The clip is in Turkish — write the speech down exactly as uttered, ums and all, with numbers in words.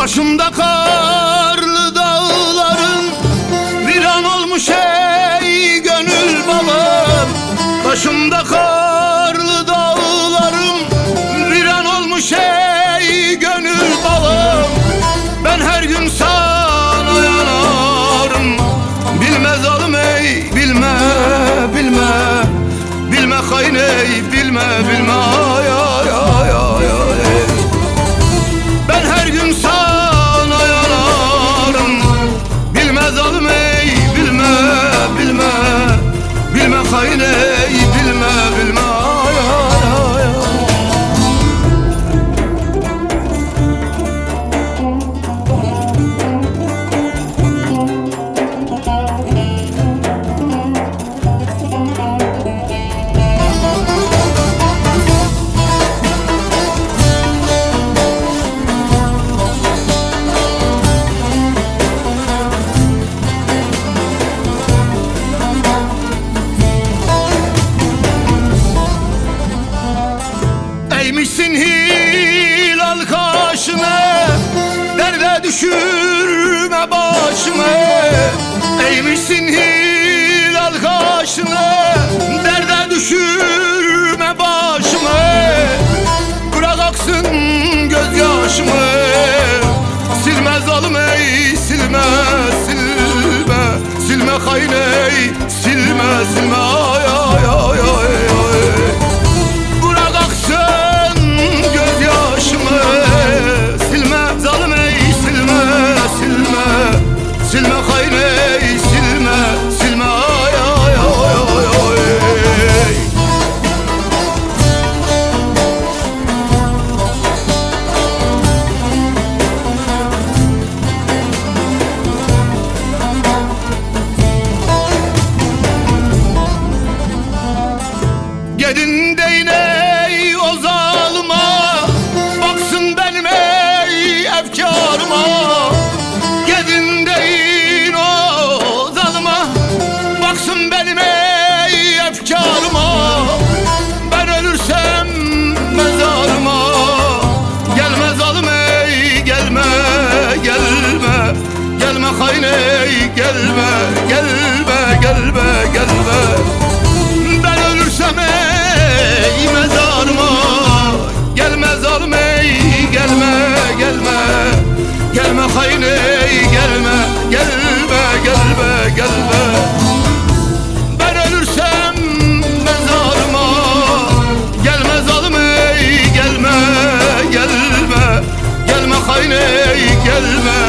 Başımda karlı dağların viran olmuş ey gönül balım. Başımda karlı dağlarım viran olmuş ey gönül balım. Ben her gün sana yanarım, bilme zalim ey, bilme, bilme, bilme hain ey, bilme, bilme ay ay ay ay ay. Ben her gün sana yanarım, bilme zalim ey, bilme, bilme, bilme hain ey, bilme, bilme ay ay ay. Eğmişsin hilal kaşını, derde düşürme başımı. Eğmişsin hilal kaşını, derde düşürme başımı. Bırak aksın gözyaşımı, silme zalim ey, silme, silme, silme hain ey, silme, silme ay ay ay ay ay. Bırak aksın gözyaşımı, silme zalim ey, silme, silme, silme hain ey, silme, silme ay ay ay ay ay. Gedin deyin ey o zalıma, baksın benim ey efkarıma. Gedin deyin o zalıma, baksın benim ey efkarıma. Ben ölürsem mezarıma, gelme zalim ey, gelme, gelme, gelme hain ey, gelme, gelme, gelme, gelme. Ben ölürsem ey mezarıma, gelme zalim ey, gelme, gelme, gelme hain ey, gelme, gelme, gelme, gelme. Ben ölürsem mezarıma, gelme zalim ey, gelme, gelme, gelme hain ey, gelme,